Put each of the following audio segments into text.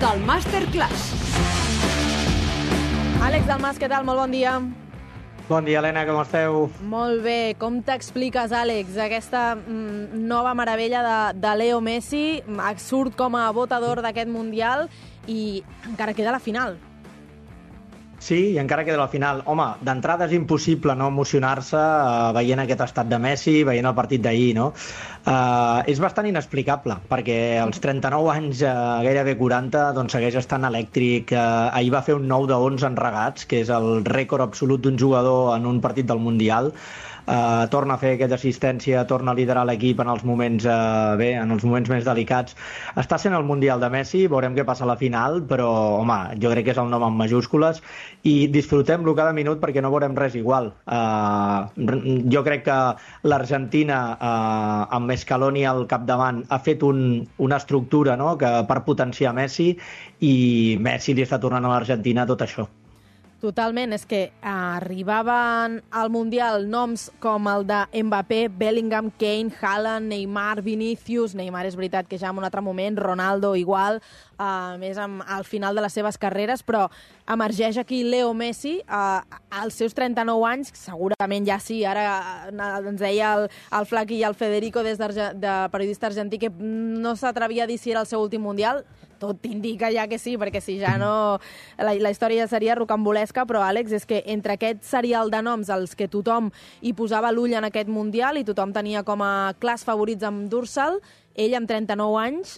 del Masterclass. Àlex Dalmas, què tal? Molt bon dia. Bon dia, Helena, com esteu? Molt bé. Com t'expliques, Àlex, aquesta nova meravella de Leo Messi? Surt com a votador d'aquest Mundial i encara queda la final. Sí, i encara queda la final. Home, d'entrada és impossible no emocionar-se veient aquest estat de Messi, veient el partit d'ahir, no? És bastant inexplicable, perquè als 39 anys, gairebé 40, doncs segueix estant elèctric. Ahir va fer un 9 de 11 enregats, que és el rècord absolut d'un jugador en un partit del Mundial. Torna a fer aquella assistència, torna a liderar l'equip en els moments en els moments més delicats. Està sent el Mundial de Messi, veurem què passa a la final, però home, jo crec que és el nom en majúscules i disfrutem-lo cada minut perquè no veurem res igual. Jo crec que l'Argentina amb Scaloni al capdavant ha fet una estructura, no?, per potenciar Messi, i Messi li està tornant a l'Argentina tot això. Totalment, és que arribaven al Mundial noms com el de Mbappé, Bellingham, Kane, Haaland, Neymar, Vinícius. Neymar és veritat que ja en un altre moment, Ronaldo igual, més al final de les seves carreres, però emergeix aquí Leo Messi als seus 39 anys, segurament ja sí, ara ens deia el Flaqui i el Federico de periodista argentí que no s'atrevia a dir si era el seu últim Mundial. Tot indica ja que sí, perquè si ja no... La història ja seria rocambolesca, però, Àlex, és que entre aquest serial de noms als que tothom hi posava l'ull en aquest Mundial i tothom tenia com a clars favorits amb Dursal, ell amb 39 anys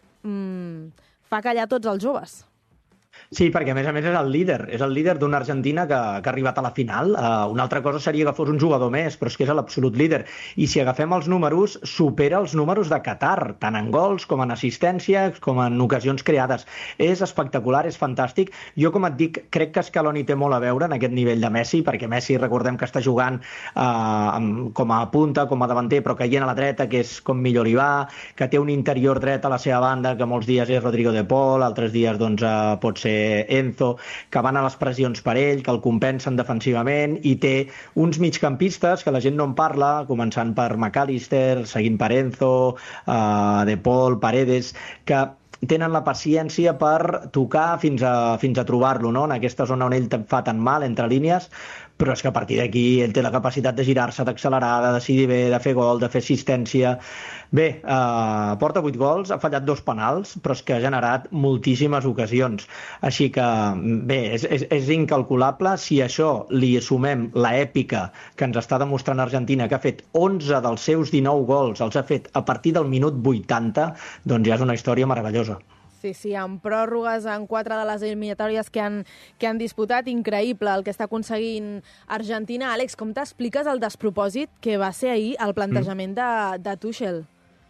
fa callar tots els joves. Sí, perquè a més és el líder d'una Argentina que ha arribat a la final. Una altra cosa seria que fos un jugador més, però és que és l'absolut líder. I si agafem els números, supera els números de Qatar, tant en gols com en assistències, com en ocasions creades. És espectacular, és fantàstic. Jo, com et dic, crec que Scaloni té molt a veure en aquest nivell de Messi, perquè Messi, recordem que està jugant com a punta, com a davanter, però caient a la dreta, que és com millor li va, que té un interior dret a la seva banda, que molts dies és Rodrigo de Paul, altres dies doncs, pot ser Enzo, que van a les pressions per ell, que el compensen defensivament, i té uns migcampistes que la gent no en parla, començant per McAllister, seguint per Enzo, De Paul, Paredes, que tenen la paciència per tocar fins a trobar-lo, no?, en aquesta zona on ell fa tan mal, entre línies, però és que a partir d'aquí ell té la capacitat de girar-se, d'accelerar, de decidir bé, de fer gol, de fer assistència. Bé, porta 8 gols, ha fallat 2 penals, però és que ha generat moltíssimes ocasions. Així que, bé, és incalculable. Si a això li sumem l'èpica que ens està demostrant Argentina, que ha fet 11 dels seus 19 gols, els ha fet a partir del minut 80, doncs ja és una història meravellosa. Sí, amb pròrrogues en 4 de les eliminatòries que han disputat. Increïble el que està aconseguint Argentina. Àlex, com t'expliques el despropòsit que va ser ahir el plantejament de Tuchel?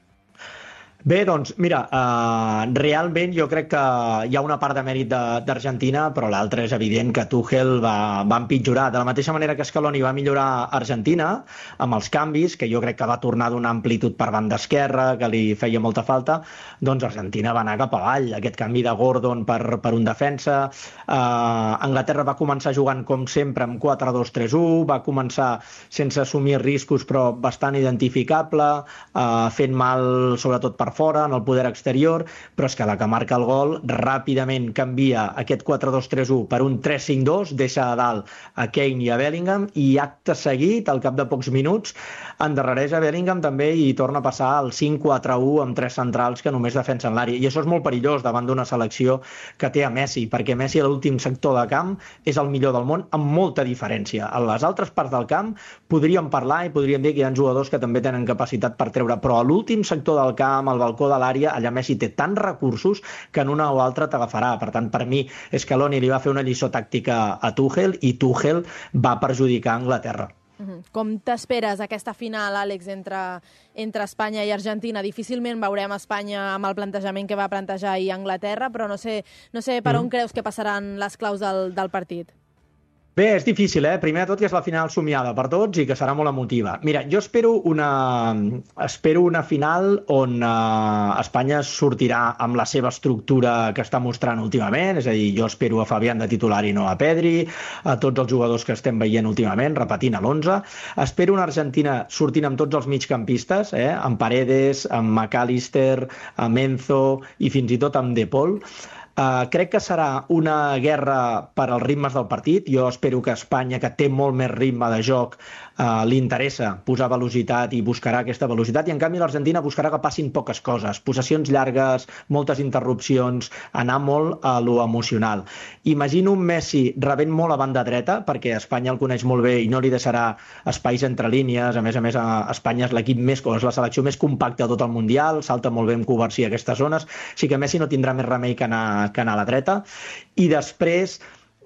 Bé, doncs, mira, realment jo crec que hi ha una part de mèrit d'Argentina, però l'altra és evident que Tuchel va empitjorar. De la mateixa manera que Scaloni va millorar Argentina amb els canvis, que jo crec que va tornar a donar amplitud per banda esquerra, que li feia molta falta, doncs Argentina va anar cap avall. Aquest canvi de Gordon per un defensa. Anglaterra va començar jugant, com sempre, amb 4-2-3-1, va començar sense assumir riscos, però bastant identificable, fent mal, sobretot per fora, en el poder exterior, però és que la que marca el gol ràpidament canvia aquest 4-2-3-1 per un 3-5-2, deixa a dalt a Kane i a Bellingham, i acte seguit, al cap de pocs minuts, endarrereix a Bellingham també i torna a passar al 5-4-1 amb 3 centrals que només defensen l'àrea. I això és molt perillós davant d'una selecció que té a Messi, perquè Messi a l'últim sector de camp és el millor del món amb molta diferència. A les altres parts del camp podríem parlar i podríem dir que hi ha jugadors que també tenen capacitat per treure, però a l'últim sector del camp, al balcó de l'àrea, allà Messi té tants recursos que en una o altra t'agafarà. Per tant, per mi, Scaloni li va fer una lliçó tàctica a Tuchel i Tuchel va perjudicar Anglaterra. Com t'esperes aquesta final, Àlex, entre Espanya i Argentina? Difícilment veurem Espanya amb el plantejament que va plantejar ahir Anglaterra, però no sé per on creus que passaran les claus del partit. Bé, és difícil, Primer de tot que és la final somiada per tots i que serà molt emotiva. Mira, jo espero una final on Espanya sortirà amb la seva estructura que està mostrant últimament, és a dir, jo espero a Fabián de titular i no a Pedri, a tots els jugadors que estem veient últimament, repetint a l'11. Espero una Argentina sortint amb tots els migcampistes, amb Paredes, amb McAllister, amb Enzo i fins i tot amb De Paul. Crec que serà una guerra per als ritmes del partit. Jo espero que Espanya, que té molt més ritme de joc, li interessa posar velocitat i buscarà aquesta velocitat, i en canvi l'Argentina buscarà que passin poques coses, possessions llargues, moltes interrupcions, anar molt a lo emocional. Imagino un Messi rebent molt a banda dreta, perquè Espanya el coneix molt bé i no li deixarà espais entre línies. A més, Espanya és l'equip és la selecció més compacta de tot el Mundial, salta molt bé en conversió a aquestes zones, així que Messi no tindrà més remei que anar a la dreta. I després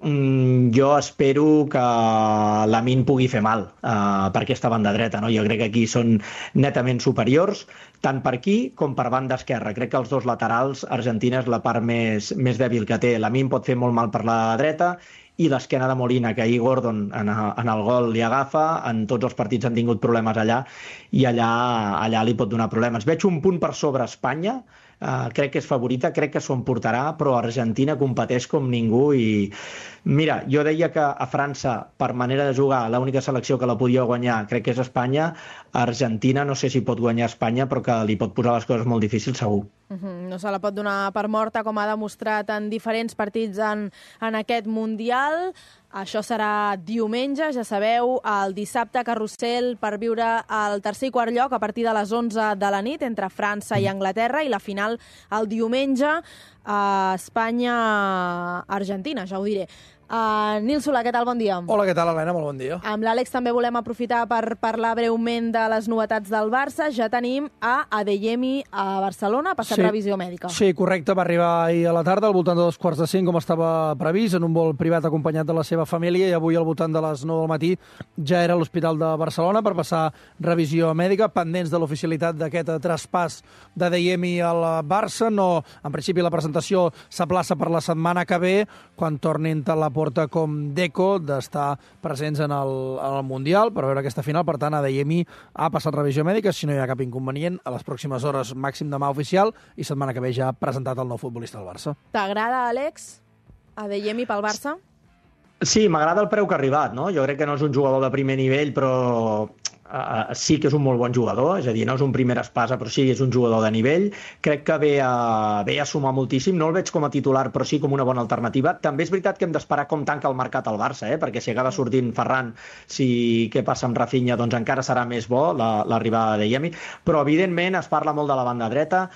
jo espero que Lamine pugui fer mal per aquesta banda dreta, no? Jo crec que aquí són netament superiors, tant per aquí com per banda esquerra. Crec que els dos laterals, Argentina és la part més dèbil que té. Lamine pot fer molt mal per la dreta, i l'esquena de Molina, que ahir Gordon en el gol li agafa, en tots els partits han tingut problemes allà, i allà li pot donar problemes. Veig un punt per sobre Espanya, crec que és favorita, crec que s'ho emportarà, però Argentina competeix com ningú. I mira, jo deia que a França, per manera de jugar, l'única selecció que la podia guanyar crec que és Espanya. Argentina no sé si pot guanyar Espanya, però que li pot posar les coses molt difícils segur. No se la pot donar per morta, com ha demostrat en diferents partits en aquest Mundial. Això serà diumenge, ja sabeu, el dissabte carrusel per viure el tercer i quart lloc a partir de les 11 de la nit entre França i Anglaterra, i la final el diumenge a Espanya-Argentina, ja ho diré. Nil Solà, què tal? Bon dia. Hola, què tal, Helena? Molt bon dia. Amb l'Àlex també volem aprofitar per parlar breument de les novetats del Barça. Ja tenim a Adeyemi a Barcelona, ha passat revisió mèdica. Sí, correcte, va arribar ahir a la tarda, al voltant de 2:45, com estava previst, en un vol privat acompanyat de la seva família, i avui al voltant de les 9 del matí ja era a l'Hospital de Barcelona per passar revisió mèdica, pendents de l'oficialitat d'aquest traspàs d'Adeyemi al Barça. No, en principi la presentació s'aplaça per la setmana que ve, quan tornin tant la Porta com Deco d'estar presents en el Mundial per veure aquesta final. Per tant, Adeyemi ha passat revisió mèdica, si no hi ha cap inconvenient, a les pròximes hores, màxim demà oficial, i setmana que ve ja ha presentat el nou futbolista del Barça. T'agrada, Àlex, Adeyemi pel Barça? Sí, m'agrada el preu que ha arribat, no? Jo crec que no és un jugador de primer nivell, però sí que és un molt bon jugador, és a dir, no és un primer espasa, però sí és un jugador de nivell. Crec que ve a sumar moltíssim. No el veig com a titular, però sí com una bona alternativa. També és veritat que hem d'esperar com tanca el mercat al Barça, perquè si acaba sortint Ferran, què passa amb Rafinha, doncs encara serà més bo l'arribada d'Adeyemi. Però, evidentment, es parla molt de la banda dreta.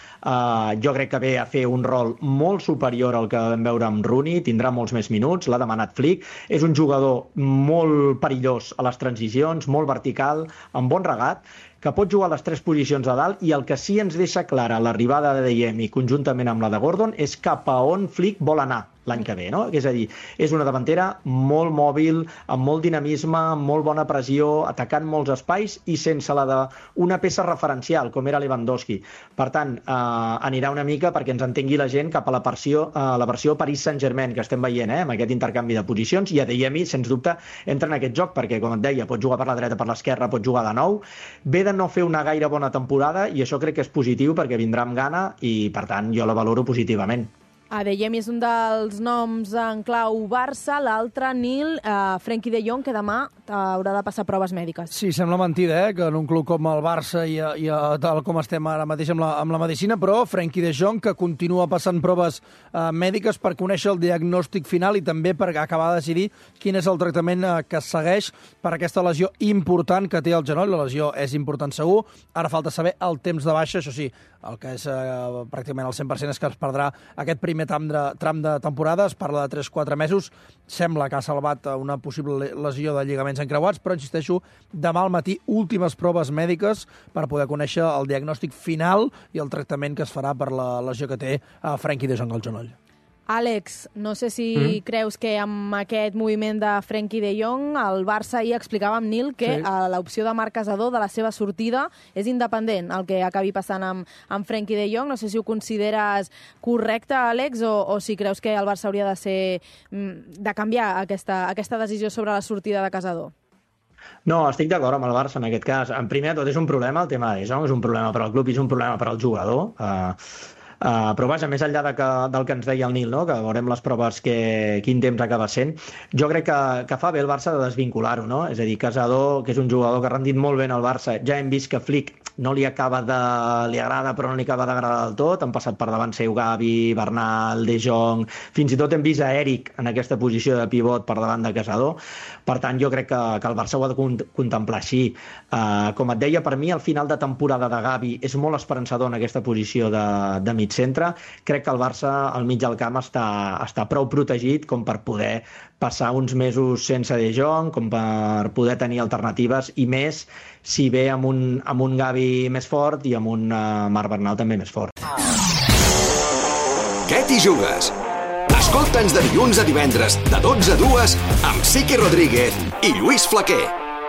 Jo crec que ve a fer un rol molt superior al que vam veure amb Rooney, tindrà molts més minuts, l'ha demanat Flick. És un jugador molt perillós a les transicions, molt vertical, amb bon regat, que pot jugar a les tres posicions de dalt, i el que sí ens deixa clara l'arribada d'Adeyemi conjuntament amb la de Gordon és cap a on Flick vol anar l'any que ve, no? És a dir, és una davantera molt mòbil, amb molt dinamisme, amb molt bona pressió, atacant molts espais i sense la d'una peça referencial, com era Lewandowski. Per tant, anirà una mica, perquè ens entengui la gent, cap a la versió Paris Saint-Germain que estem veient, amb aquest intercanvi de posicions, i Adeyemi, sens dubte, entra en aquest joc, perquè, com et deia, pot jugar per la dreta, per l'esquerra, pot jugar de nou. Ve de no fer una gaire bona temporada, i això crec que és positiu, perquè vindrà amb gana, i, per tant, jo la valoro positivament. Adeyemi és un dels noms en clau Barça, l'altre, Nil, Frenkie de Jong, que demà haurà de passar proves mèdiques. Sí, sembla mentida, que en un club com el Barça i tal com estem ara mateix amb la medicina, però Frenkie de Jong, que continua passant proves mèdiques per conèixer el diagnòstic final i també per acabar de decidir quin és el tractament que segueix per aquesta lesió important que té al genoll. La lesió és important segur, ara falta saber el temps de baixa, això sí, el que és pràcticament el 100% és que es perdrà aquest primer tram de temporada, es parla de 3-4 mesos, sembla que ha salvat una possible lesió de lligaments encreuats, però insisteixo, demà al matí últimes proves mèdiques per poder conèixer el diagnòstic final i el tractament que es farà per la lesió que té Frenkie de Jong al genoll. Àlex, no sé si creus que amb aquest moviment de Frenkie de Jong, el Barça ahir explicava amb Nil que l'opció de Marc Casadó de la seva sortida és independent, el que acabi passant amb Frenkie de Jong. No sé si ho consideres correcte, Àlex, o si creus que el Barça hauria de canviar aquesta decisió sobre la sortida de Casadó. No, estic d'acord amb el Barça en aquest cas. En primer de tot és un problema, el tema de Jong és un problema per al club i és un problema per al jugador. Però vaja, més enllà del que ens deia el Nil, no? Que veurem les proves quin temps acaba sent, jo crec que fa bé el Barça de desvincular-ho, no? És a dir, Casadó, que és un jugador que ha rendit molt bé en el Barça, ja hem vist que Flick no li agrada però no li acaba d'agradar del tot. Han passat per davant seu Gavi, Bernal, De Jong, fins i tot hem vist a Eric en aquesta posició de pivot per davant de Casado. Per tant, jo crec que el Barça ho ha de contemplar així. Com et deia, per mi el final de temporada de Gavi és molt esperançador en aquesta posició de mig centre. Crec que el Barça al mig del camp està prou protegit com per poder passar uns mesos sense De Jong, com per poder tenir alternatives, i més si ve amb un Gavi més fort i amb un Marc Bernal també més fort. Què t'hi jugues? Escolta'ns de dilluns a divendres de 12 a 2 amb Siqui Rodríguez i Lluís Flaquer.